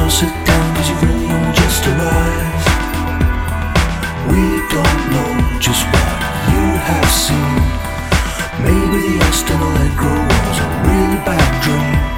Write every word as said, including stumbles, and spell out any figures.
sit down cause you've really only just arrived. We don't know just what you have seen. Maybe the Austin Allegro was a really bad dream.